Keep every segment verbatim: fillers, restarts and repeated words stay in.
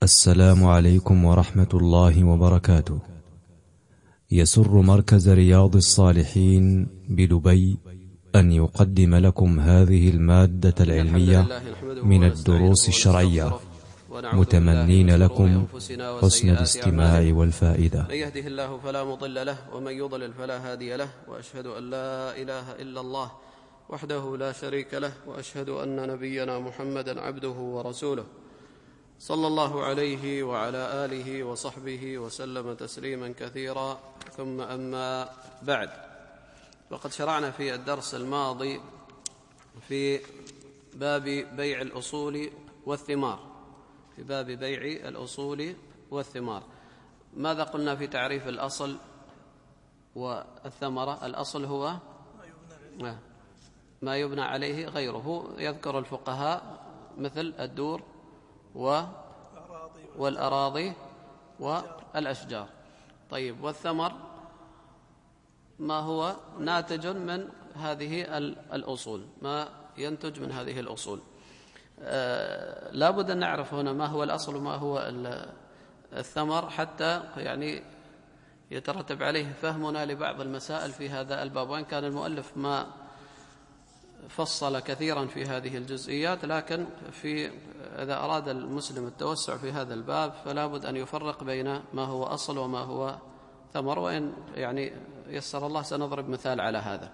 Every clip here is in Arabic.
السلام عليكم ورحمة الله وبركاته. يسر مركز رياض الصالحين بدبي أن يقدم لكم هذه المادة العلمية من الدروس الشرعية، متمنين لكم حسن الاستماع والفائدة. من يهده الله فلا مضل له ومن يضلل فلا هادي له، وأشهد أن لا إله إلا الله وحده لا شريك له، وأشهد أن نبينا محمدا عبده ورسوله صلى الله عليه وعلى آله وصحبه وسلم تسليما كثيرا، ثم أما بعد. وقد شرعنا في الدرس الماضي في باب بيع الأصول والثمار في باب بيع الأصول والثمار. ماذا قلنا في تعريف الأصل والثمرة؟ الأصل هو ما يبنى عليه غيره، يذكر الفقهاء مثل الدور والأراضي والأشجار. طيب، والثمر ما هو ناتج من هذه الأصول، ما ينتج من هذه الأصول. آه لا بد أن نعرف هنا ما هو الأصل وما هو الثمر، حتى يعني يترتب عليه فهمنا لبعض المسائل في هذا الباب، وإن كان المؤلف ما فصل كثيرا في هذه الجزئيات، لكن في إذا أراد المسلم التوسع في هذا الباب فلا بد أن يفرق بين ما هو أصل وما هو ثمر، وإن يعني يسر الله سنضرب مثال على هذا.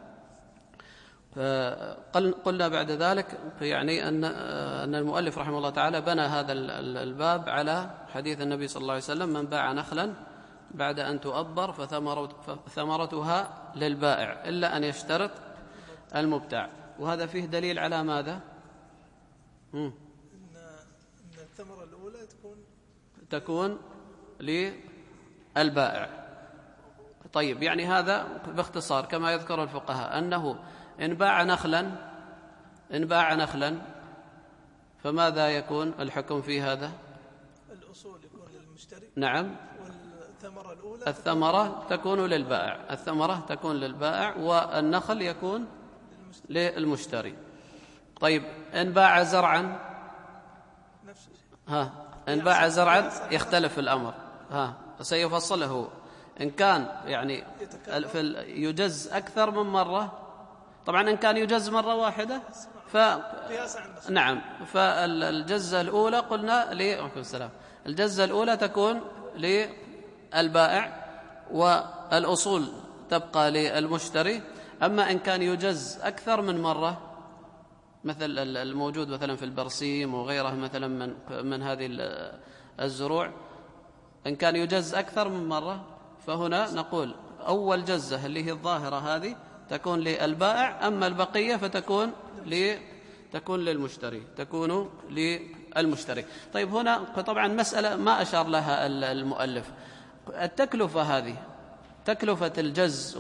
قلنا بعد ذلك يعني أن أن المؤلف رحمه الله تعالى بنى هذا الباب على حديث النبي صلى الله عليه وسلم: من باع نخلا بعد أن تؤبر فثمرتها للبائع إلا أن يشترط المبتاع. وهذا فيه دليل على ماذا؟ إن الثمرة الأولى تكون تكون للبائع. طيب، يعني هذا باختصار كما يذكر الفقهاء أنه إن باع نخلا إن باع نخلا فماذا يكون الحكم في هذا؟ الأصول يكون للمشتري. نعم. والثمرة الأولى الثمرة تكون للبائع الثمرة تكون للبائع والنخل يكون للمشتري. طيب، إن باع زرعا نفس الشيء. ها إن باع زرعا يختلف الأمر، ها سيفصله. إن كان يعني يجز أكثر من مرة، طبعا إن كان يجز مرة واحدة ف نعم فالجزة الأولى قلنا لي السلام الجزة الأولى تكون للبائع والأصول تبقى للمشتري. أما إن كان يجز أكثر من مرة، مثل الموجود مثلا في البرسيم وغيره مثلا من من هذه الزروع، إن كان يجز أكثر من مرة فهنا نقول أول جزة اللي هي الظاهرة هذه تكون للبائع، أما البقية فتكون ل تكون للمشتري تكون للمشتري. طيب، هنا طبعا مسألة ما أشار لها المؤلف، التكلفة هذه تكلفة الجز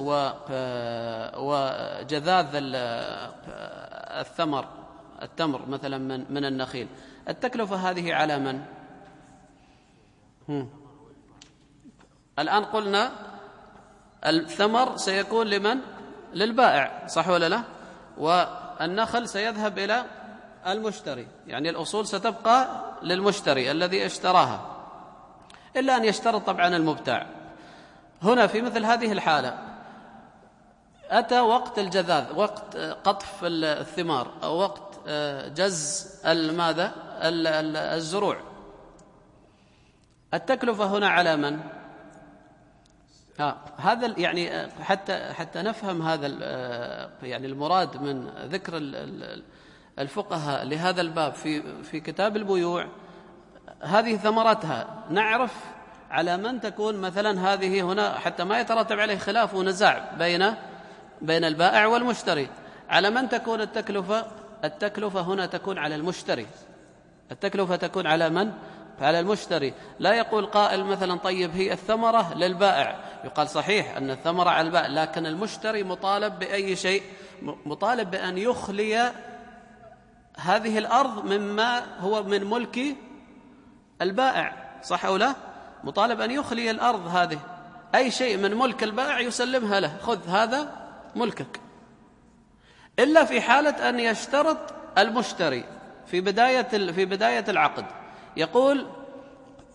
وجذاذ الثمر التمر مثلا من من النخيل، التكلفة هذه على من؟ هم. الآن قلنا الثمر سيكون لمن؟ للبائع، صح ولا لا؟ والنخل سيذهب إلى المشتري، يعني الأصول ستبقى للمشتري الذي اشتراها، إلا أن يشترط طبعا المبتاع. هنا في مثل هذه الحالة أتى وقت الجذاذ، وقت قطف الثمار، أو وقت جز الماذا الزروع، التكلفة هنا على من؟ ها هذا يعني حتى حتى نفهم هذا يعني المراد من ذكر الفقهاء لهذا الباب في في كتاب البيوع. هذه ثمرتها نعرف على من تكون مثلا هذه هنا، حتى ما يترتب عليه خلاف ونزاع بين بين البائع والمشتري. على من تكون التكلفة؟ التكلفة هنا تكون على المشتري التكلفة تكون على من؟ على المشتري. لا يقول قائل مثلا طيب هي الثمرة للبائع، يقال صحيح أن الثمرة على البائع، لكن المشتري مطالب بأي شيء؟ مطالب بأن يخلي هذه الأرض مما هو من ملك البائع، صح أو لا؟ مطالب أن يخلي الأرض هذه، أي شيء من ملك البائع يسلمها له، خذ هذا ملكك، إلا في حالة أن يشترط المشتري في بداية في بداية العقد، يقول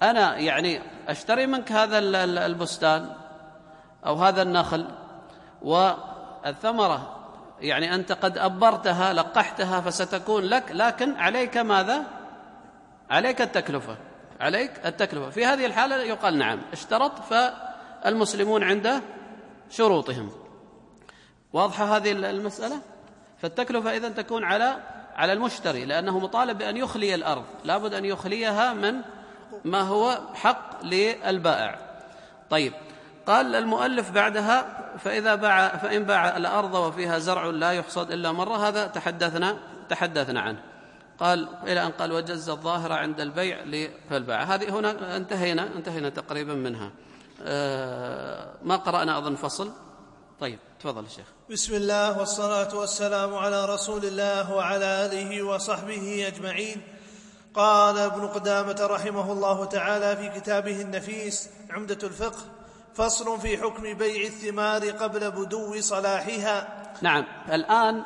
أنا يعني أشتري منك هذا البستان أو هذا النخل، والثمرة يعني أنت قد أبرتها لقحتها فستكون لك، لكن عليك ماذا؟ عليك التكلفة، عليك التكلفة. في هذه الحالة يقال نعم اشترط، فالمسلمون عند شروطهم. واضحة هذه المسألة؟ فالتكلفة إذن تكون على على المشتري، لأنه مطالب بأن يخلي الأرض، لابد أن يخليها من ما هو حق للبائع. طيب، قال المؤلف بعدها فإذا باع فإن باع الأرض وفيها زرع لا يحصد إلا مرة، هذا تحدثنا تحدثنا عنه. قال إلى أن قال وجز الظاهر عند البيع للبائع. هذه هنا انتهينا انتهينا تقريبا منها. آه ما قرأنا أظن فصل. طيب تفضل الشيخ. بسم الله والصلاة والسلام على رسول الله وعلى آله وصحبه أجمعين. قال ابن قدامة رحمه الله تعالى في كتابه النفيس عمدة الفقه: فصل في حكم بيع الثمار قبل بدو صلاحها. نعم، الآن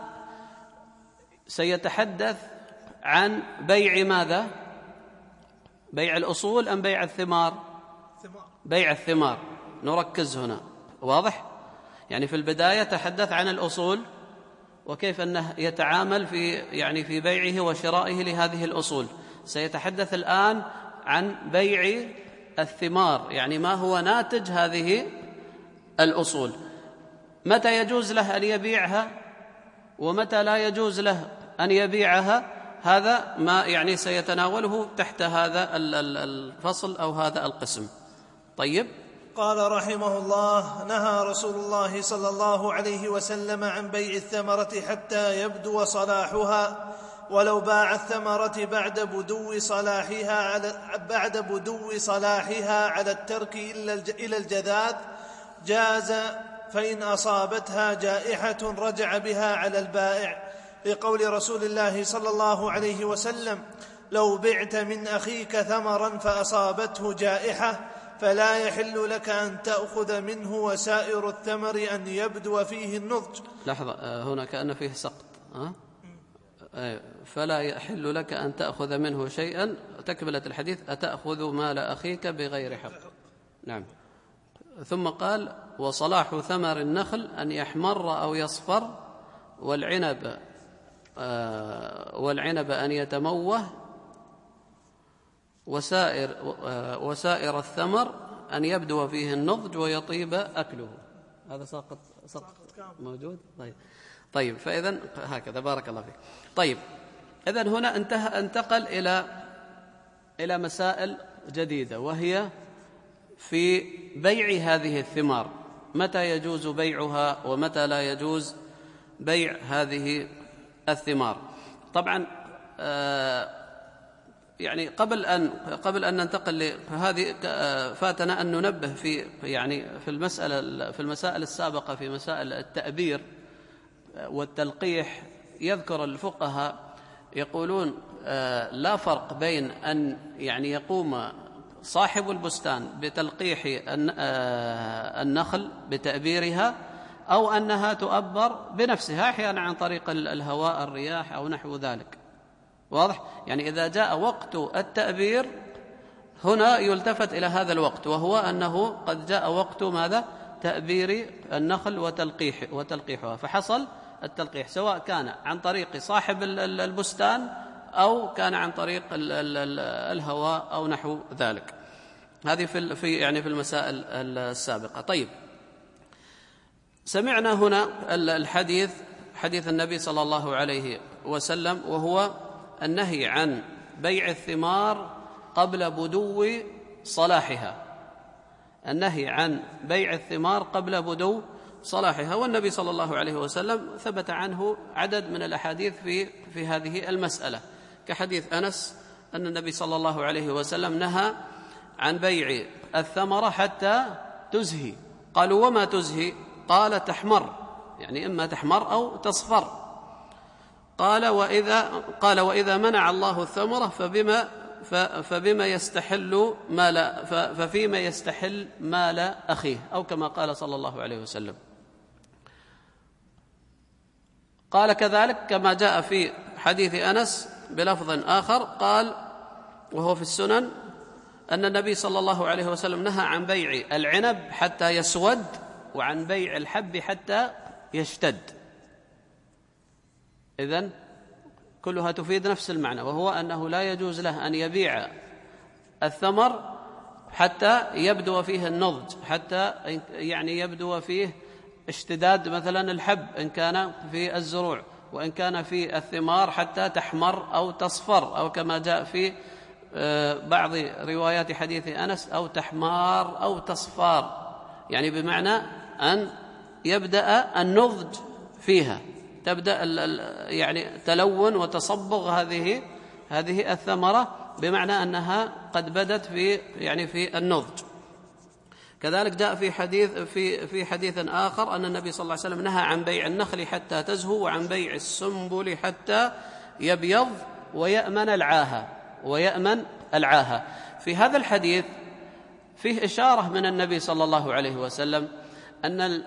سيتحدث عن بيع ماذا؟ بيع الأصول أم بيع الثمار؟ بيع الثمار. نركز هنا، واضح؟ يعني في البداية تحدث عن الأصول وكيف أنه يتعامل في يعني في بيعه وشرائه لهذه الأصول. سيتحدث الآن عن بيع الثمار، يعني ما هو ناتج هذه الأصول، متى يجوز له أن يبيعها ومتى لا يجوز له أن يبيعها. هذا ما يعني سيتناوله تحت هذا الفصل أو هذا القسم. طيب. قال رحمه الله: نهى رسول الله صلى الله عليه وسلم عن بيع الثمرة حتى يبدو صلاحها، ولو باع الثمرة بعد بدو صلاحها على بعد بدو صلاحها على الترك إلى الجذاذ جاز، فإن أصابتها جائحة رجع بها على البائع، لقول رسول الله صلى الله عليه وسلم: لو بعت من أخيك ثمرا فأصابته جائحة فلا يحل لك أن تأخذ منه وسائر الثمر أن يبدو فيه النضج. لحظة، هنا كأن فيه سقط. أه؟ فلا يحل لك أن تأخذ منه شيئا، تكملة الحديث: أتأخذ مال أخيك بغير حق. نعم. ثم قال: وصلاح ثمر النخل أن يحمر أو يصفر، والعنب آه والعنب أن يتموه، وسائر آه وسائر الثمر أن يبدو فيه النضج ويطيب أكله. هذا ساقط سقط موجود. طيب طيب فإذن هكذا، بارك الله فيك. طيب، إذن هنا انتهى انتقل إلى إلى مسائل جديدة، وهي في بيع هذه الثمار، متى يجوز بيعها ومتى لا يجوز بيع هذه الثمار. طبعا آه يعني قبل أن قبل أن ننتقل لهذه فاتنا أن ننبه في يعني في المسألة في المسائل السابقة في مسائل التأبير والتلقيح. يذكر الفقهاء يقولون آه لا فرق بين أن يعني يقوم صاحب البستان بتلقيح النخل بتأبيرها، أو أنها تؤبر بنفسها أحيانا عن طريق الهواء الرياح أو نحو ذلك. واضح؟ يعني إذا جاء وقت التأبير هنا يلتفت إلى هذا الوقت، وهو أنه قد جاء وقت ماذا؟ تأبير النخل وتلقيح وتلقيحها، فحصل التلقيح سواء كان عن طريق صاحب البستان أو كان عن طريق الهواء أو نحو ذلك. هذه في في يعني في المسائل السابقة. طيب، سمعنا هنا الحديث حديث النبي صلى الله عليه وسلم، وهو النهي عن بيع الثمار قبل بدو صلاحها، النهي عن بيع الثمار قبل بدو صلاحها. والنبي صلى الله عليه وسلم ثبت عنه عدد من الأحاديث في في هذه المسألة، كحديث أنس أن النبي صلى الله عليه وسلم نهى عن بيع الثمرة حتى تزهي. قالوا: وما تزهي؟ قال: تحمر، يعني إما تحمر أو تصفر. قال: وإذا قال وإذا منع الله الثمرة فبما فبما يستحل مال ففيما يستحل مال أخيه، أو كما قال صلى الله عليه وسلم. قال كذلك كما جاء في حديث أنس بلفظ آخر، قال وهو في السنن: أن النبي صلى الله عليه وسلم نهى عن بيع العنب حتى يسود وعن بيع الحب حتى يشتد. إذن كلها تفيد نفس المعنى، وهو أنه لا يجوز له أن يبيع الثمر حتى يبدو فيه النضج، حتى يعني يبدو فيه اشتداد مثلا الحب إن كان في الزروع، وإن كان في الثمار حتى تحمر أو تصفر، أو كما جاء في بعض روايات حديث أنس أو تحمار أو تصفار، يعني بمعنى أن يبدأ النضج فيها، تبدأ يعني تلون وتصبغ هذه هذه الثمرة، بمعنى أنها قد بدت في يعني في النضج. كذلك جاء في حديث في في حديث آخر أن النبي صلى الله عليه وسلم نهى عن بيع النخل حتى تزهو وعن بيع السنبل حتى يبيض ويأمن العاهة ويأمن العاهة. في هذا الحديث فيه إشارة من النبي صلى الله عليه وسلم أن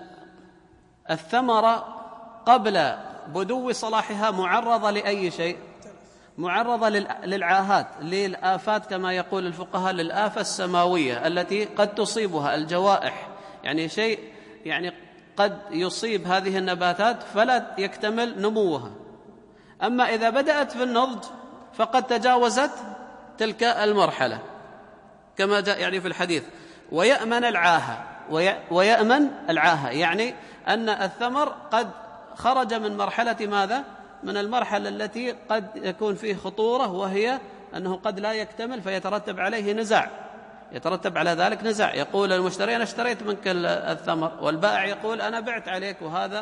الثمرة قبل بدو صلاحها معرضة لأي شيء؟ معرضة للعاهات، للآفات، كما يقول الفقهاء، للآفة السماوية التي قد تصيبها الجوائح، يعني شيء يعني قد يصيب هذه النباتات فلا يكتمل نموها. أما إذا بدأت في النضج فقد تجاوزت تلك المرحلة، كما جاء يعني في الحديث ويأمن العاهة ويأمن العاهة، يعني أن الثمر قد خرج من مرحلة ماذا؟ من المرحلة التي قد يكون فيه خطورة، وهي أنه قد لا يكتمل فيترتب عليه نزاع، يترتب على ذلك نزاع، يقول المشتري أنا اشتريت منك الثمر، والبائع يقول أنا بعت عليك، وهذا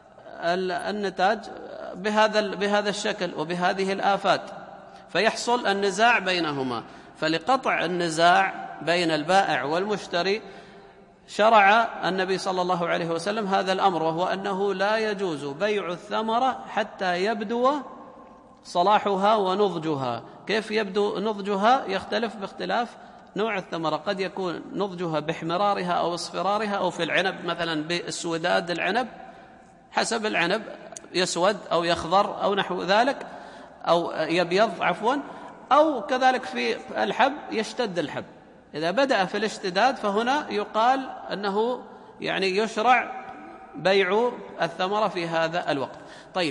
النتاج بهذا بهذا الشكل وبهذه الآفات، فيحصل النزاع بينهما. فلقطع النزاع بين البائع والمشتري شرع النبي صلى الله عليه وسلم هذا الأمر، وهو أنه لا يجوز بيع الثمرة حتى يبدو صلاحها ونضجها. كيف يبدو نضجها؟ يختلف باختلاف نوع الثمرة، قد يكون نضجها باحمرارها أو اصفرارها، أو في العنب مثلا بالسوداد العنب، حسب العنب يسود أو يخضر أو نحو ذلك، أو يبيض عفوا، أو كذلك في الحب يشتد الحب. إذا بدأ في الاشتداد فهنا يقال أنه يعني يشرع بيع الثمرة في هذا الوقت. طيب،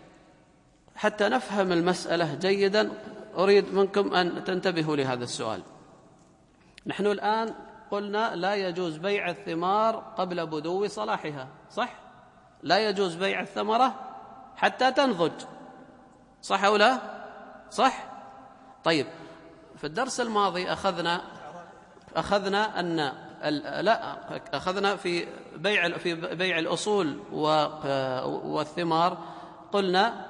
حتى نفهم المسألة جيدا أريد منكم أن تنتبهوا لهذا السؤال. نحن الآن قلنا لا يجوز بيع الثمار قبل بدو صلاحها، صح؟ لا يجوز بيع الثمرة حتى تنضج، صح أو لا؟ صح؟ طيب، في الدرس الماضي أخذنا أخذنا أن لا أخذنا في بيع في بيع الأصول والثمار، قلنا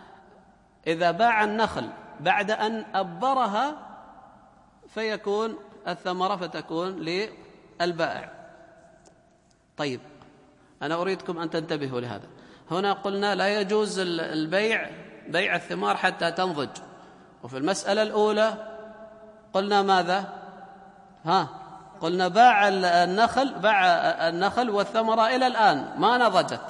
إذا باع النخل بعد أن أبرها فيكون الثمرة فتكون للبائع. طيب، أنا أريدكم أن تنتبهوا لهذا. هنا قلنا لا يجوز البيع بيع الثمار حتى تنضج، وفي المسألة الأولى قلنا ماذا؟ ها قلنا باع النخل باع النخل والثمرة إلى الآن ما نضجت.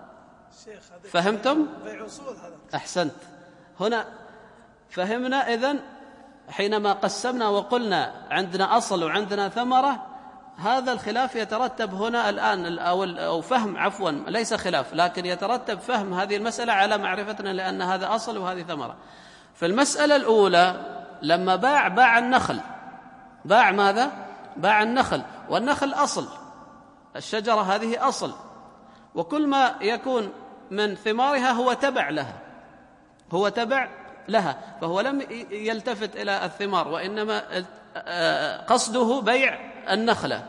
فهمتم؟ أحسنت. هنا فهمنا. إذن حينما قسمنا وقلنا عندنا أصل وعندنا ثمرة، هذا الخلاف يترتب هنا الآن، أو فهم عفوا ليس خلاف، لكن يترتب فهم هذه المسألة على معرفتنا، لأن هذا أصل وهذه ثمرة. في المسألة الأولى لما باع باع النخل، باع ماذا؟ باع النخل، والنخل أصل، الشجرة هذه أصل، وكل ما يكون من ثمارها هو تبع لها، هو تبع لها، فهو لم يلتفت إلى الثمار، وإنما قصده بيع النخلة،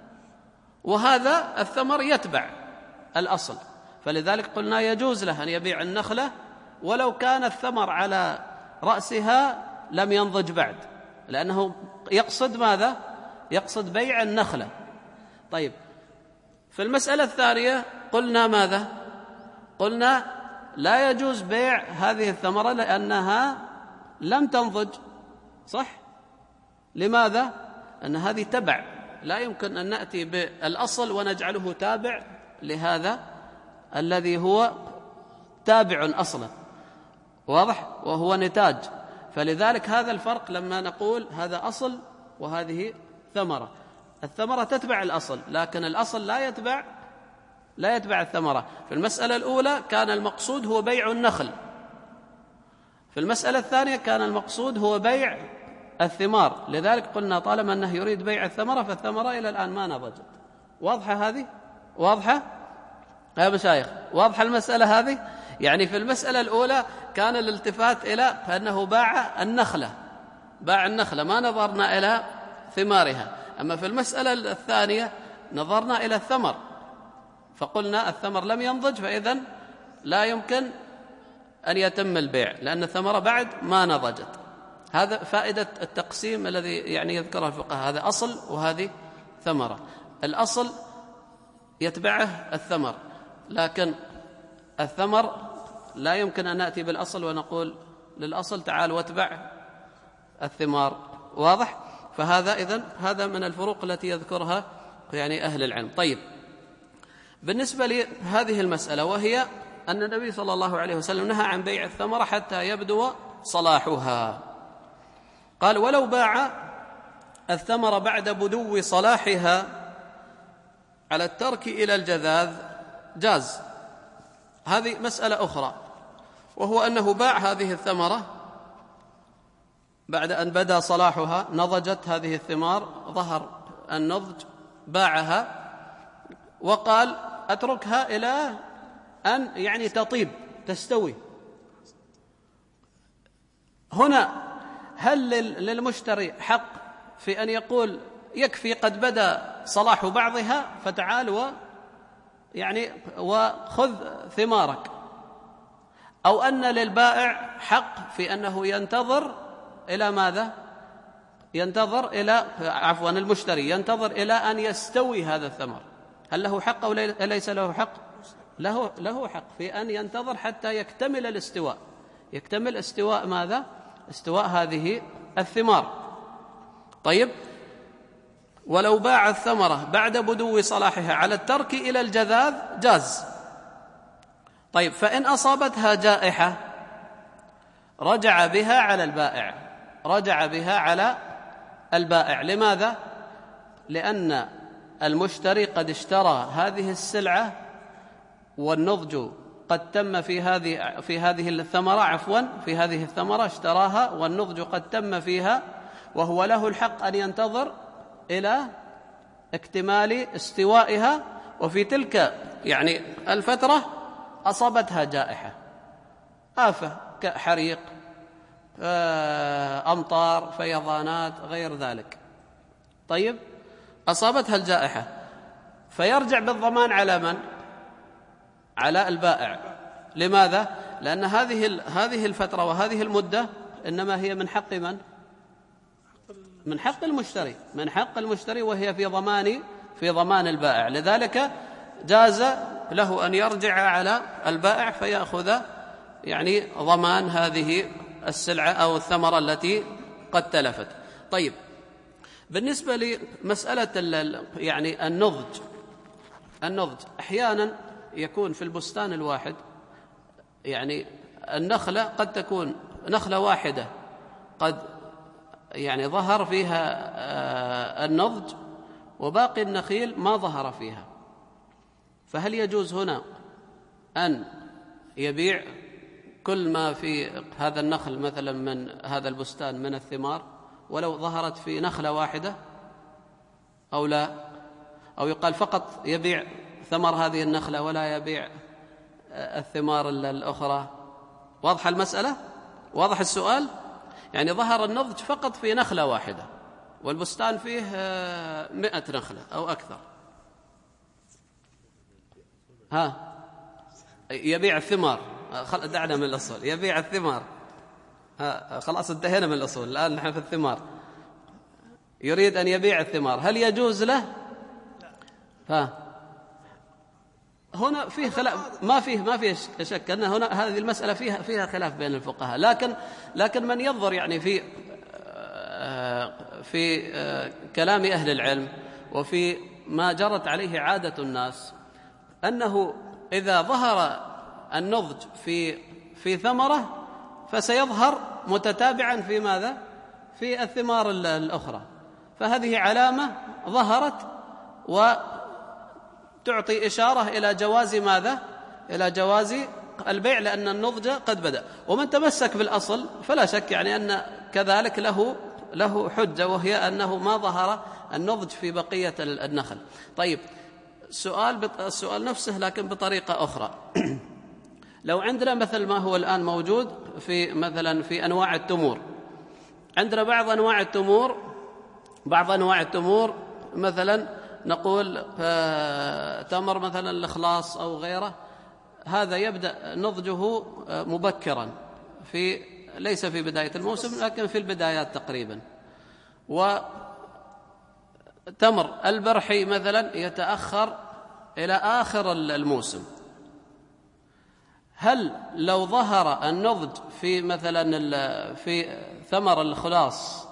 وهذا الثمر يتبع الأصل. فلذلك قلنا يجوز له أن يبيع النخلة ولو كان الثمر على رأسها لم ينضج بعد، لأنه يقصد ماذا؟ يقصد بيع النخلة. طيب، في المسألة الثانية قلنا ماذا؟ قلنا لا يجوز بيع هذه الثمرة لأنها لم تنضج، صح؟ لماذا؟ أن هذه تبع، لا يمكن أن نأتي بالأصل ونجعله تابع لهذا الذي هو تابع أصلا، واضح؟ وهو نتاج. فلذلك هذا الفرق لما نقول هذا أصل وهذه ثمرة. الثمرة تتبع الأصل، لكن الأصل لا يتبع لا يتبع الثمرة. في المسألة الأولى كان المقصود هو بيع النخل، في المسألة الثانية كان المقصود هو بيع الثمار، لذلك قلنا طالما أنه يريد بيع الثمرة فالثمرة إلى الآن ما نضجت. واضحة هذه؟ واضحة يا مشايخ؟ واضحة المسألة هذه؟ يعني في المسألة الأولى كان الالتفات إلى أنه باع النخلة، باع النخلة، ما نظرنا إلى ثمارها. أما في المسألة الثانية نظرنا إلى الثمر، فقلنا الثمر لم ينضج، فإذن لا يمكن أن يتم البيع لأن الثمرة بعد ما نضجت. هذا فائدة التقسيم الذي يعني يذكره الفقهاء، هذا أصل وهذه ثمرة. الأصل يتبعه الثمر، لكن الثمر لا يمكن أن نأتي بالأصل ونقول للأصل تعال واتبع الثمار. واضح؟ فهذا إذن هذا من الفروق التي يذكرها يعني أهل العلم. طيب، بالنسبة لهذه المسألة وهي أن النبي صلى الله عليه وسلم نهى عن بيع الثمرة حتى يبدو صلاحها. قال: ولو باع الثمرة بعد بدو صلاحها على الترك إلى الجذاذ جاز. هذه مسألة أخرى، وهو أنه باع هذه الثمرة بعد أن بدا صلاحها، نضجت هذه الثمار، ظهر النضج، باعها وقال أتركها إلى أن يعني تطيب تستوي. هنا هل للمشتري حق في أن يقول يكفي قد بدا صلاح بعضها فتعال و يعني وخذ ثمارك، أو أن للبائع حق في أنه ينتظر إلى ماذا؟ ينتظر إلى عفوا المشتري ينتظر إلى أن يستوي هذا الثمر. هل له حق أو ليس له حق؟ له له حق في أن ينتظر حتى يكتمل الاستواء. يكتمل استواء ماذا؟ استواء هذه الثمار. طيب، ولو باع الثمرة بعد بدو صلاحها على الترك إلى الجذاذ جاز. طيب، فإن أصابتها جائحة رجع بها على البائع، رجع بها على البائع. لماذا؟ لأن المشتري قد اشترى هذه السلعة والنضج قد تم في هذه في هذه الثمرة عفوا في هذه الثمرة اشتراها والنضج قد تم فيها، وهو له الحق أن ينتظر إلى اكتمال استوائها، وفي تلك يعني الفترة أصابتها جائحة، آفة كحريق، أمطار، فيضانات، غير ذلك. طيب، أصابتها الجائحة، فيرجع بالضمان على من؟ على البائع. لماذا؟ لأن هذه هذه الفترة وهذه المدة إنما هي من حق من؟ من حق المشتري، من حق المشتري، وهي في ضمان في ضمان البائع. لذلك جاز له أن يرجع على البائع فيأخذ يعني ضمان هذه السلعة أو الثمرة التي قد تلفت. طيب، بالنسبة لمسألة يعني النضج، النضج أحيانا يكون في البستان الواحد يعني النخلة قد تكون نخلة واحدة قد يعني ظهر فيها النضج وباقي النخيل ما ظهر فيها، فهل يجوز هنا أن يبيع كل ما في هذا النخل مثلا من هذا البستان من الثمار ولو ظهرت في نخلة واحدة أو لا؟ أو يقال فقط يبيع ثمر هذه النخلة ولا يبيع الثمار الأخرى؟ واضح المسألة؟ واضح السؤال؟ يعني ظهر النضج فقط في نخلة واحدة والبستان فيه مئة نخلة أو أكثر، ها يبيع الثمار، دعنا من الأصول، يبيع الثمار، ها خلاص انتهينا من الأصول، الآن نحن في الثمار، يريد أن يبيع الثمار، هل يجوز له؟ ها هنا فيه خلاف، ما فيه ما فيه شك أن هنا هذه المسألة فيها فيها خلاف بين الفقهاء، لكن لكن من ينظر يعني في في كلام أهل العلم وفي ما جرت عليه عادة الناس أنه إذا ظهر النضج في في ثمرة فسيظهر متتابعا في ماذا؟ في الثمار الأخرى، فهذه علامة ظهرت وتعطي إشارة إلى جواز ماذا؟ إلى جواز البيع، لأن النضج قد بدأ. ومن تمسك بالأصل فلا شك يعني أن كذلك له له حجة، وهي أنه ما ظهر النضج في بقية النخل. طيب، سؤال السؤال نفسه لكن بطريقة أخرى. لو عندنا مثل ما هو الآن موجود في مثلا في أنواع التمور، عندنا بعض أنواع التمور بعض أنواع التمور مثلا نقول تمر مثلا الإخلاص أو غيره، هذا يبدأ نضجه مبكرا، في ليس في بداية الموسم لكن في البدايات تقريبا. وتمر البرحي مثلا يتأخر إلى آخر الموسم. هل لو ظهر النضج في مثلا في ثمر الخلاص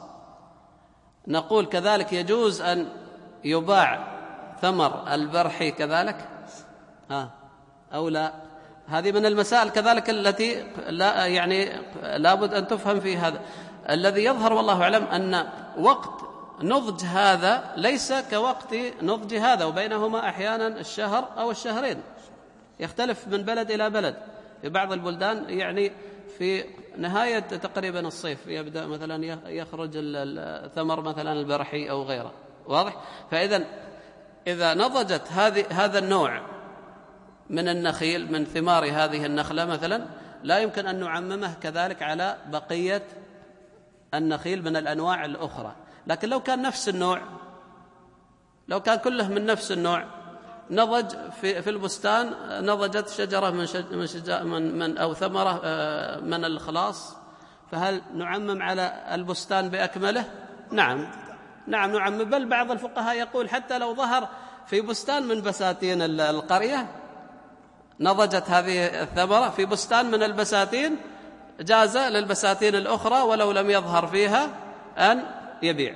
نقول كذلك يجوز أن يباع ثمر البرحي كذلك ها أو لا؟ هذه من المسائل كذلك التي لا يعني لابد أن تفهم في هذا. الذي يظهر والله أعلم أن وقت نضج هذا ليس كوقت نضج هذا، وبينهما أحيانا الشهر أو الشهرين، يختلف من بلد إلى بلد. في بعض البلدان يعني في نهاية تقريبا الصيف يبدأ مثلا يخرج الثمر مثلا البرحي أو غيره، واضح؟ فإذا إذا نضجت هذه هذا النوع من النخيل من ثمار هذه النخلة مثلا، لا يمكن أن نعممه كذلك على بقية النخيل من الأنواع الأخرى. لكن لو كان نفس النوع، لو كان كله من نفس النوع، نضج في في البستان، نضجت شجرة من شج من, شجر من من أو ثمرة من الخلاص، فهل نعمم على البستان بأكمله؟ نعم نعم نعمم. بل بعض الفقهاء يقول حتى لو ظهر في بستان من بساتين القرية، نضجت هذه الثمرة في بستان من البساتين، جاز للبساتين الأخرى ولو لم يظهر فيها أن يبيع.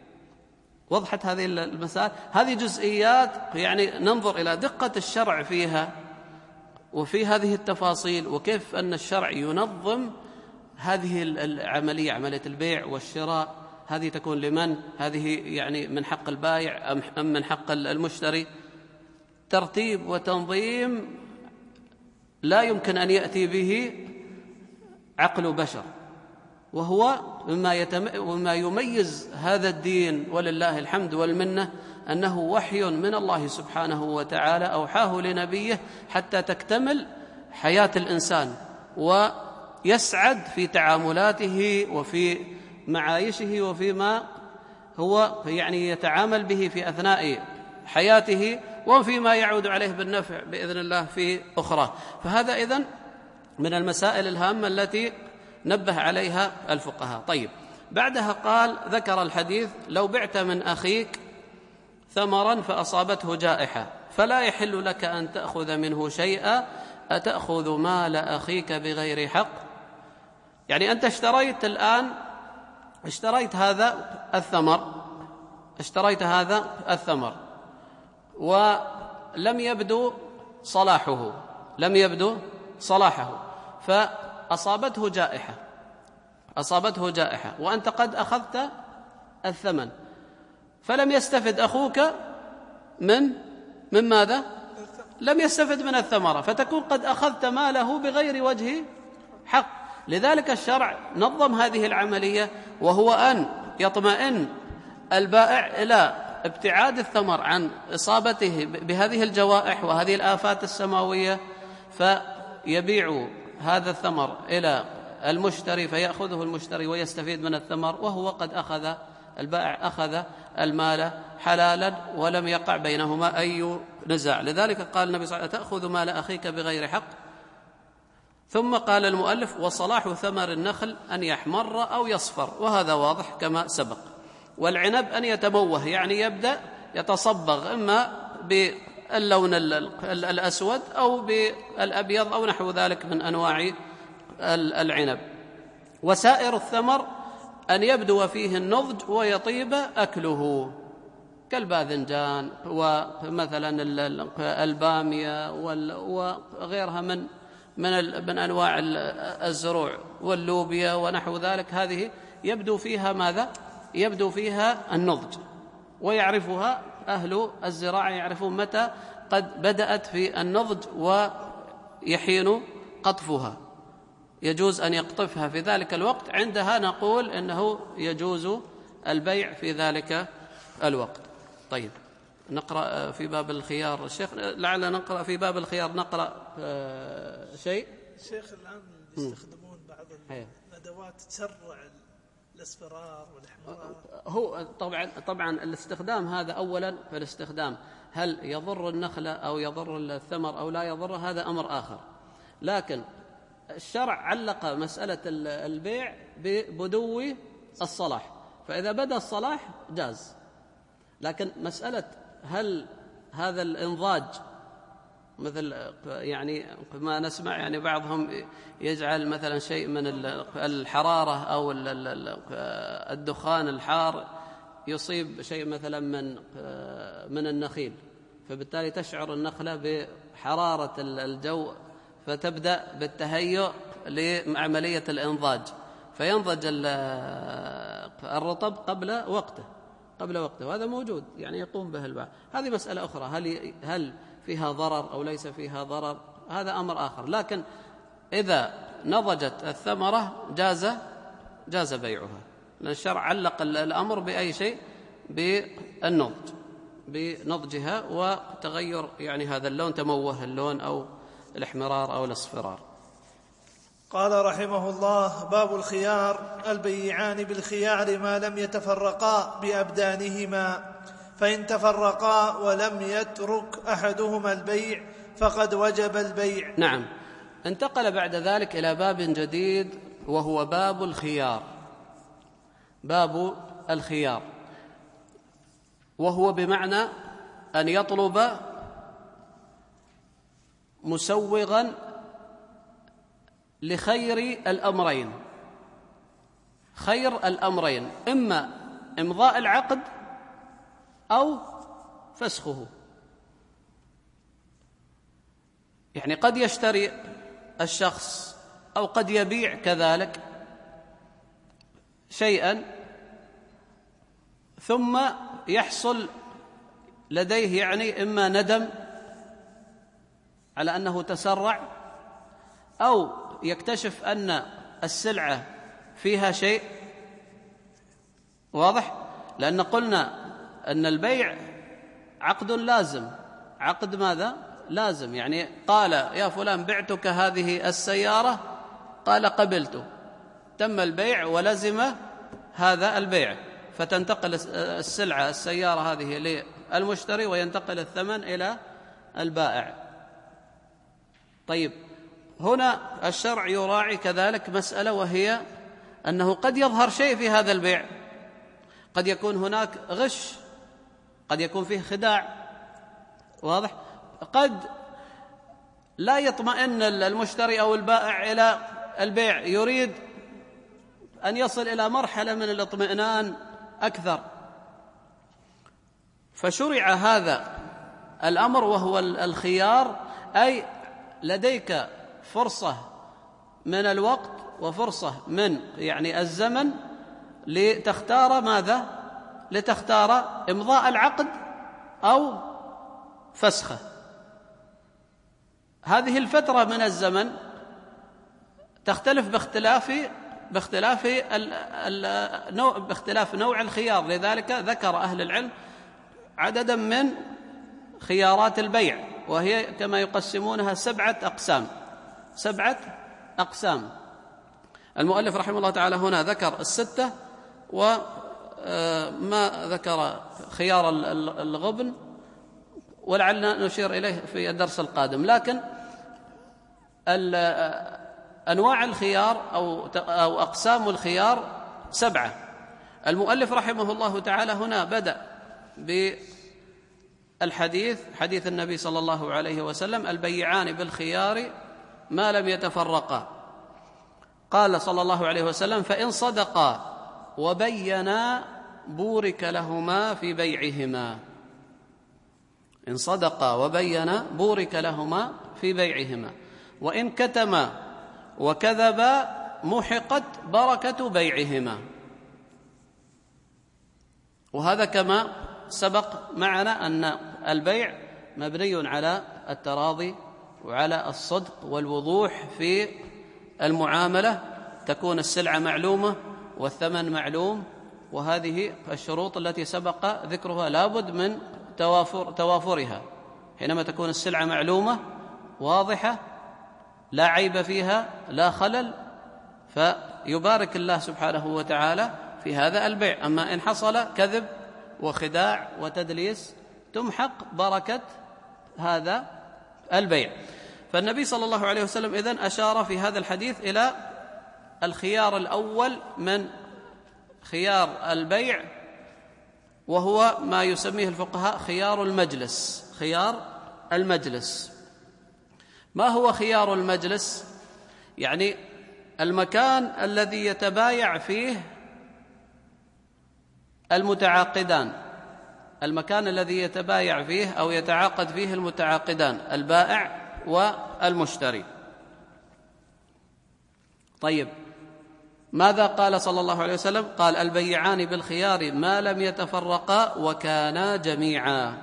وضحت هذه المسائل؟ هذه جزئيات يعني ننظر إلى دقة الشرع فيها وفي هذه التفاصيل، وكيف أن الشرع ينظم هذه العملية، عملية البيع والشراء. هذه تكون لمن؟ هذه يعني من حق البائع أم من حق المشتري؟ ترتيب وتنظيم لا يمكن أن يأتي به عقل بشر، وهو مما, يتم... مما يميز هذا الدين ولله الحمد والمنة، أنه وحي من الله سبحانه وتعالى أوحاه لنبيه حتى تكتمل حياة الإنسان ويسعد في تعاملاته وفي معايشه وفيما هو يعني يتعامل به في أثناء حياته وفيما يعود عليه بالنفع بإذن الله في أخرى. فهذا إذن من المسائل الهامة التي نبه عليها الفقهاء. طيب، بعدها قال ذكر الحديث: لو بعت من أخيك ثمرا فأصابته جائحة فلا يحل لك أن تأخذ منه شيئا، أتأخذ مال أخيك بغير حق؟ يعني أنت اشتريت الآن اشتريت هذا الثمر اشتريت هذا الثمر ولم يبدو صلاحه لم يبدو صلاحه فأصابته جائحة أصابته جائحة وأنت قد أخذت الثمن، فلم يستفد أخوك من من ماذا؟ لم يستفد من الثمرة، فتكون قد أخذت ماله بغير وجه حق. لذلك الشرع نظم هذه العملية، وهو أن يطمئن البائع إلى ابتعاد الثمر عن إصابته بهذه الجوائح وهذه الآفات السماوية، فيبيع هذا الثمر إلى المشتري فيأخذه المشتري ويستفيد من الثمر، وهو قد أخذ البائع أخذ المال حلالا ولم يقع بينهما أي نزاع. لذلك قال النبي صلى الله عليه وسلم: تأخذ مال أخيك بغير حق. ثم قال المؤلف: وصلاح ثمر النخل أن يحمر أو يصفر، وهذا واضح كما سبق. والعنب أن يتموه، يعني يبدأ يتصبغ إما باللون الأسود أو بالأبيض أو نحو ذلك من أنواع العنب. وسائر الثمر أن يبدو فيه النضج ويطيب أكله، كالباذنجان ومثلا البامية وغيرها من من من أنواع الزروع واللوبيا ونحو ذلك. هذه يبدو فيها ماذا؟ يبدو فيها النضج، ويعرفها أهل الزراعة، يعرفون متى قد بدأت في النضج ويحين قطفها، يجوز أن يقطفها في ذلك الوقت، عندها نقول إنه يجوز البيع في ذلك الوقت. طيب نقرأ في باب الخيار الشيخ، لعل نقرأ في باب الخيار نقرأ شيء. الشيخ الآن يستخدمون بعض الأدوات تسرع الاصفرار والاحمرار. هو طبعا طبعا الاستخدام هذا أولا، فالاستخدام هل يضر النخلة أو يضر الثمر أو لا يضر هذا أمر آخر، لكن الشرع علق مسألة البيع ببدو الصلاح، فإذا بدا الصلاح جاز. لكن مسألة هل هذا الإنضاج مثل يعني ما نسمع يعني بعضهم يجعل مثلا شيء من الحرارة أو الدخان الحار يصيب شيء مثلا من من النخيل، فبالتالي تشعر النخلة بحرارة الجو فتبدأ بالتهيؤ لعملية الإنضاج، فينضج الرطب قبل وقته قبل وقته وهذا موجود يعني يقوم به البعض. هذه مسألة أخرى، هل هل فيها ضرر أو ليس فيها ضرر، هذا أمر آخر. لكن إذا نضجت الثمرة جاز جاز بيعها، لأن الشرع علق الأمر بأي شيء بالنضج، بنضجها وتغير يعني هذا اللون، تموه اللون أو الاحمرار أو الاصفرار. قال رحمه الله: باب الخيار. البيعان بالخيار ما لم يتفرقا بأبدانهما، فإن تفرقا ولم يترك أحدهما البيع فقد وجب البيع. نعم. انتقل بعد ذلك إلى باب جديد وهو باب الخيار. باب الخيار وهو بمعنى أن يطلب مسوغا لخير الأمرين، خير الأمرين إما إمضاء العقد أو فسخه. يعني قد يشتري الشخص أو قد يبيع كذلك شيئا ثم يحصل لديه يعني إما ندم على أنه تسرع، أو يكتشف أن السلعة فيها شيء واضح، لأن قلنا أن البيع عقد لازم. عقد ماذا؟ لازم. يعني قال يا فلان بعتك هذه السيارة، قال قبلت، تم البيع ولزم هذا البيع، فتنتقل السلعة السيارة هذه للمشتري وينتقل الثمن إلى البائع. طيب هنا الشرع يراعي كذلك مسألة، وهي أنه قد يظهر شيء في هذا البيع، قد يكون هناك غش، قد يكون فيه خداع واضح، قد لا يطمئن المشتري أو البائع إلى البيع، يريد أن يصل إلى مرحلة من الاطمئنان أكثر، فشرع هذا الأمر وهو الخيار، أي لديك فرصة من الوقت وفرصة من يعني الزمن لتختار ماذا؟ لتختار إمضاء العقد أو فسخه. هذه الفترة من الزمن تختلف باختلاف باختلاف النوع باختلاف نوع الخيار، لذلك ذكر أهل العلم عددا من خيارات البيع، وهي كما يقسمونها سبعة أقسام. سبعة أقسام. المؤلف رحمه الله تعالى هنا ذكر الستة، وما ذكر خيار الغبن، ولعلنا نشير إليه في الدرس القادم. لكن أنواع الخيار أو أو أقسام الخيار سبعة. المؤلف رحمه الله تعالى هنا بدأ بالحديث، حديث النبي صلى الله عليه وسلم: البيعان بالخيار ما لم يتفرقا. قال صلى الله عليه وسلم: فإن صدقا وبينا بورك لهما في بيعهما. إن صدقا وبينا بورك لهما في بيعهما، وإن كتما وكذبا محقت بركة بيعهما. وهذا كما سبق معنا أن البيع مبني على التراضي وعلى الصدق والوضوح في المعاملة، تكون السلعة معلومة والثمن معلوم، وهذه الشروط التي سبق ذكرها لابد من توافر توافرها. حينما تكون السلعة معلومة واضحة لا عيب فيها لا خلل، فيبارك الله سبحانه وتعالى في هذا البيع. أما إن حصل كذب وخداع وتدليس تمحق بركة هذا البيع. فالنبي صلى الله عليه وسلم إذن أشار في هذا الحديث إلى الخيار الأول من خيار البيع، وهو ما يسميه الفقهاء خيار المجلس. خيار المجلس، ما هو خيار المجلس؟ يعني المكان الذي يتبايع فيه المتعاقدان، المكان الذي يتبايع فيه أو يتعاقد فيه المتعاقدان، البائع والمشتري. طيب، ماذا قال صلى الله عليه وسلم؟ قال: البيعان بالخيار ما لم يتفرقا وكانا جميعا.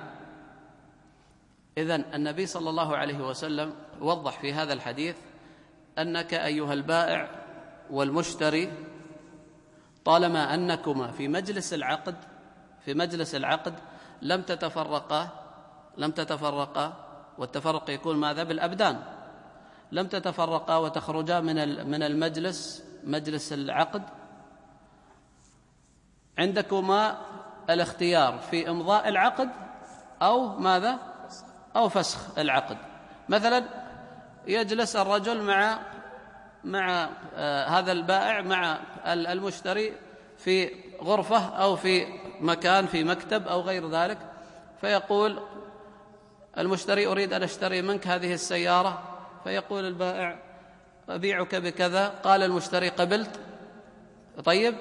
إذن النبي صلى الله عليه وسلم وضح في هذا الحديث أنك أيها البائع والمشتري طالما أنكما في مجلس العقد في مجلس العقد لم تتفرقا لم تتفرقا والتفرق يكون ماذا؟ بالأبدان. لم تتفرقا وتخرجا من من المجلس، مجلس العقد، عندكما الاختيار في إمضاء العقد أو ماذا؟ أو فسخ العقد. مثلا يجلس الرجل مع مع آه هذا البائع مع المشتري في غرفة أو في مكان، في مكتب أو غير ذلك، فيقول المشتري: أريد أن أشتري منك هذه السيارة. فيقول البائع: أبيعك بكذا. قال المشتري: قبلت. طيب،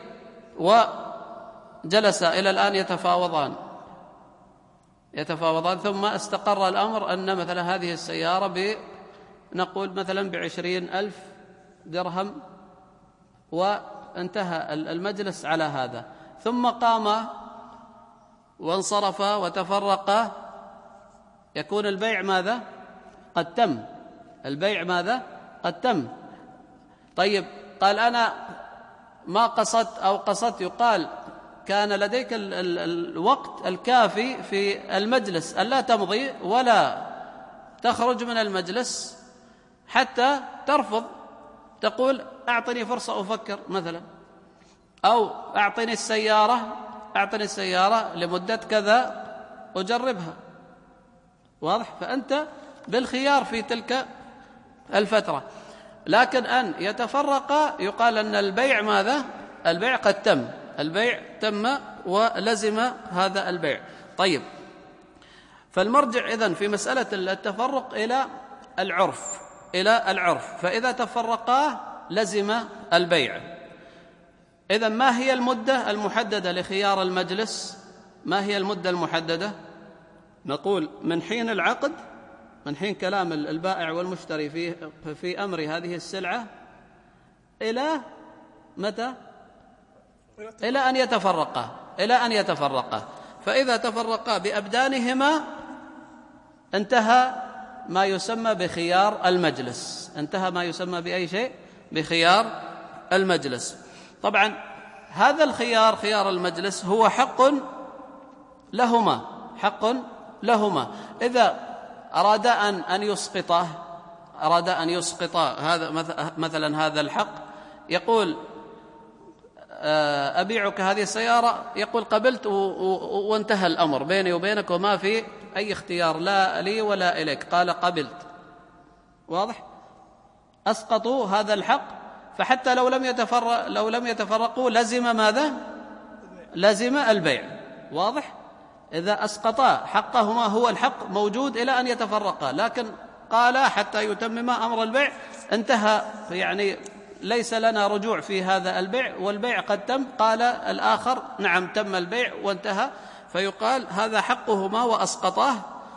وجلس إلى الآن يتفاوضان يتفاوضان ثم استقر الأمر أن مثلا هذه السيارة ب نقول مثلا بعشرين ألف درهم، وانتهى المجلس على هذا. ثم قام وانصرف وتفرق، يكون البيع ماذا؟ قد تم. البيع ماذا؟ قد تم. طيب، قال: أنا ما قصدت أو قصدت، يقال كان لديك ال ال الوقت الكافي في المجلس ألا تمضي ولا تخرج من المجلس حتى ترفض، تقول: أعطني فرصة أفكر مثلا، أو أعطني السيارة أعطني السيارة لمدة كذا أجربها. واضح؟ فأنت بالخيار في تلك الفترة. لكن أن يتفرق يقال أن البيع ماذا؟ البيع قد تم، البيع تم ولزم هذا البيع. طيب، فالمرجع إذن في مسألة التفرق إلى العرف إلى العرف فإذا تفرقا لزم البيع. إذن ما هي المدة المحددة لخيار المجلس؟ ما هي المدة المحددة؟ نقول من حين العقد، من حين كلام البائع والمشتري في في أمر هذه السلعة إلى متى؟ إلى أن يتفرقا إلى أن يتفرقا فإذا تفرقا بأبدانهما انتهى ما يسمى بخيار المجلس. انتهى ما يسمى بأي شيء؟ بخيار المجلس. طبعا هذا الخيار، خيار المجلس، هو حق لهما حق لهما إذا أراد أن أن يسقطه أراد أن يسقط هذا مثلا هذا الحق، يقول: أبيعك هذه السيارة. يقول: قبلت، وانتهى الأمر بيني وبينك وما في أي اختيار لا لي ولا إليك. قال: قبلت. واضح؟ أسقطوا هذا الحق، فحتى لو لم يتفرق لو لم يتفرقوا لزم ماذا؟ لزم البيع. واضح؟ إذا أسقطا حقهما، هو الحق موجود إلى أن يتفرقا، لكن قال حتى يتمم أمر البيع انتهى، يعني ليس لنا رجوع في هذا البيع والبيع قد تم. قال الآخر: نعم، تم البيع وانتهى، فيقال هذا حقهما وأسقطاه،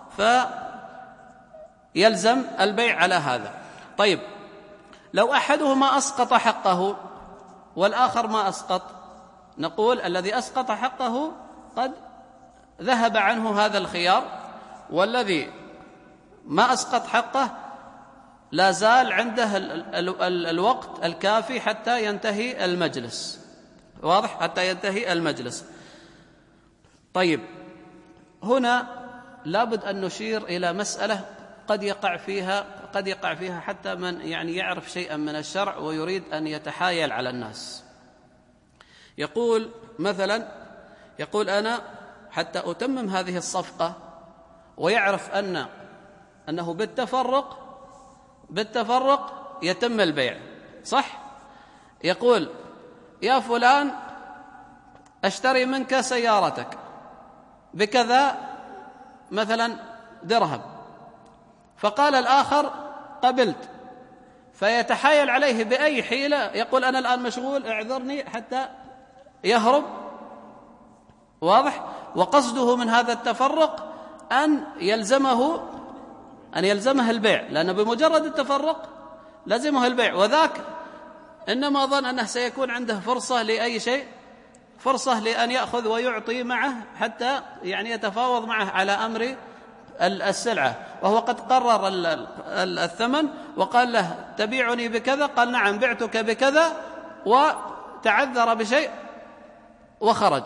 فيلزم البيع على هذا. طيب، لو أحدهما أسقط حقه والآخر ما أسقط، نقول الذي أسقط حقه قد ذهب عنه هذا الخيار، والذي ما أسقط حقه لا زال عنده ال ال ال الوقت الكافي حتى ينتهي المجلس. واضح؟ حتى ينتهي المجلس. طيب، هنا لابد أن نشير إلى مسألة قد يقع فيها قد يقع فيها حتى من يعني يعرف شيئا من الشرع ويريد أن يتحايل على الناس. يقول مثلا، يقول أنا حتى أتمم هذه الصفقة، ويعرف أن أنه بالتفرق بالتفرق يتم البيع، صح؟ يقول يا فلان أشتري منك سيارتك بكذا مثلا درهم، فقال الآخر قبلت، فيتحايل عليه بأي حيلة، يقول أنا الآن مشغول اعذرني، حتى يهرب. واضح؟ وقصده من هذا التفرق أن يلزمه أن يلزمه البيع، لأنه بمجرد التفرق لزمه البيع، وذاك إنما ظن أنه سيكون عنده فرصة لأي شيء، فرصة لأن يأخذ ويعطي معه حتى يعني يتفاوض معه على أمر السلعة، وهو قد قرر الثمن وقال له تبيعني بكذا، قال نعم بعتك بكذا، وتعذر بشيء وخرج.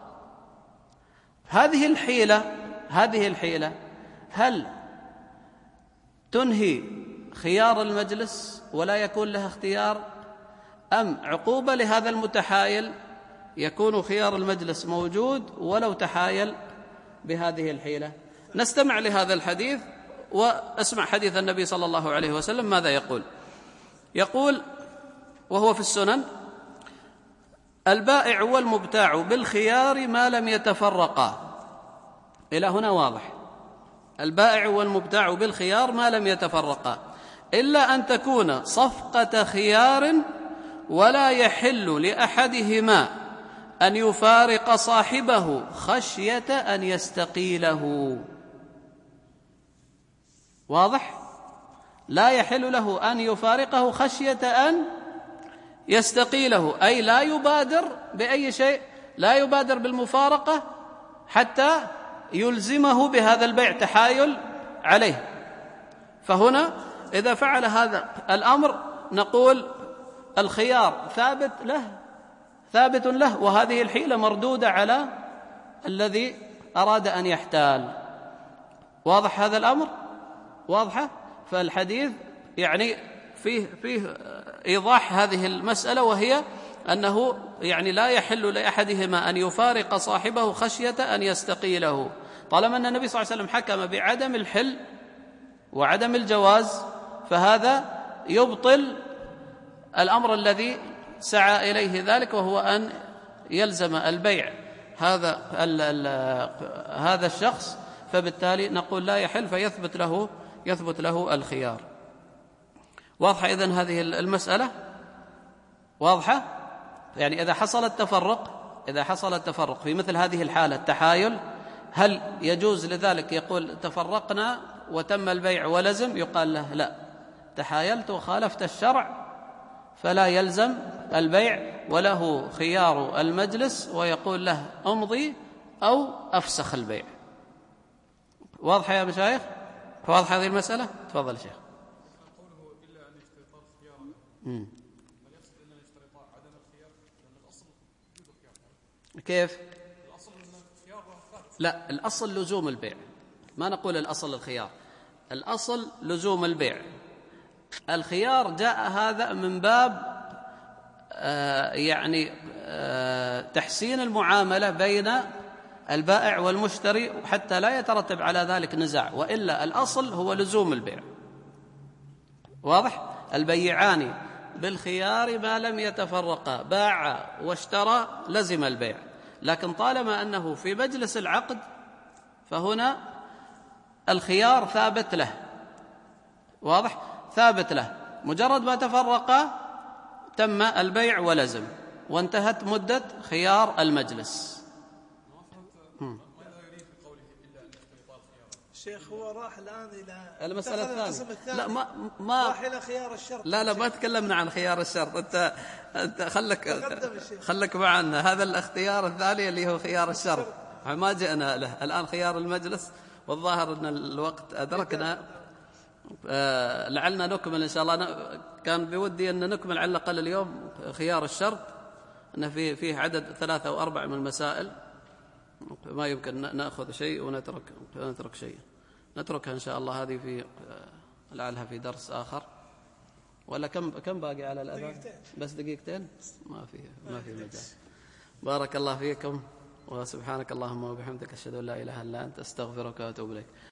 هذه الحيلة هذه الحيلة هل تنهي خيار المجلس ولا يكون له اختيار، أم عقوبة لهذا المتحايل يكون خيار المجلس موجود ولو تحايل بهذه الحيلة؟ نستمع لهذا الحديث واسمع حديث النبي صلى الله عليه وسلم ماذا يقول. يقول وهو في السنن: البائع والمبتاع بالخيار ما لم يتفرقا. إلى هنا واضح. البائع والمبتاع بالخيار ما لم يتفرقا، إلا أن تكون صفقة خيار ولا يحل لأحدهما أن يفارق صاحبه خشية أن يستقيله. واضح؟ لا يحل له أن يفارقه خشية أن يستقيله، أي لا يبادر بأي شيء، لا يبادر بالمفارقة حتى يلزمه بهذا البيع، تحايل عليه. فهنا إذا فعل هذا الأمر نقول الخيار ثابت له ثابت له وهذه الحيلة مردودة على الذي أراد أن يحتال. واضح هذا الأمر؟ واضحة؟ فالحديث يعني فيه فيه إيضاح هذه المسألة، وهي أنه يعني لا يحل لأحدهما أن يفارق صاحبه خشية أن يستقيله. طالما أن النبي صلى الله عليه وسلم حكم بعدم الحل وعدم الجواز، فهذا يبطل الأمر الذي سعى إليه ذلك، وهو أن يلزم البيع هذا هذا الشخص، فبالتالي نقول لا يحل، فيثبت له يثبت له الخيار. واضحة إذن هذه المسألة؟ واضحة؟ يعني إذا حصل التفرق إذا حصل التفرق في مثل هذه الحالة، التحايل، هل يجوز لذلك يقول تفرقنا وتم البيع ولزم؟ يقال له لا، تحايلت وخالفت الشرع فلا يلزم البيع، وله خيار المجلس ويقول له امضي أو أفسخ البيع. واضحة يا مشايخ؟ واضحة هذه المسألة؟ تفضل شيخ. قوله إلا أن يشترطا خيارا، هل يقصد أن يشترطا عدم الخيار؟ لأن الأصل وجود الخيار. كيف؟ الأصل أن الخيار ثابت. لا، الأصل لزوم البيع، ما نقول الأصل الخيار، الأصل لزوم البيع. الخيار جاء هذا من باب آه يعني آه تحسين المعاملة بين البائع والمشتري حتى لا يترتب على ذلك نزاع، وإلا الأصل هو لزوم البيع. واضح؟ البيعان بالخيار ما لم يتفرقا، باع واشترى لزم البيع، لكن طالما أنه في مجلس العقد فهنا الخيار ثابت له. واضح؟ ثابت له، مجرد ما تفرقا تم البيع ولزم، وانتهت مدة خيار المجلس. الشيخ هو راح الآن إلى المسألة الثانية. لا ما ما راح إلى خيار الشرط. لا لا ما تكلمنا عن خيار الشرط. أنت أنت خلك خلك معنا هذا الاختيار الثاني اللي هو خيار الشرط. ما جئنا له الآن خيار المجلس، والظاهر أن الوقت أدركنا. آه لعلنا نكمل إن شاء الله. كان بودي أن نكمل على الأقل اليوم خيار الشرط، أن فيه فيه عدد ثلاثة أو أربع من المسائل ما يمكن نأخذ شيء ونترك نترك شيء، نتركها إن شاء الله. هذه في لعلها في درس آخر. ولا كم كم باقي على الأذان؟ بس دقيقتين، ما في ما في مجال. بارك الله فيكم، وسبحانك اللهم وبحمدك أشهد أن لا إله إلا أنت أستغفرك وأتوب إليك.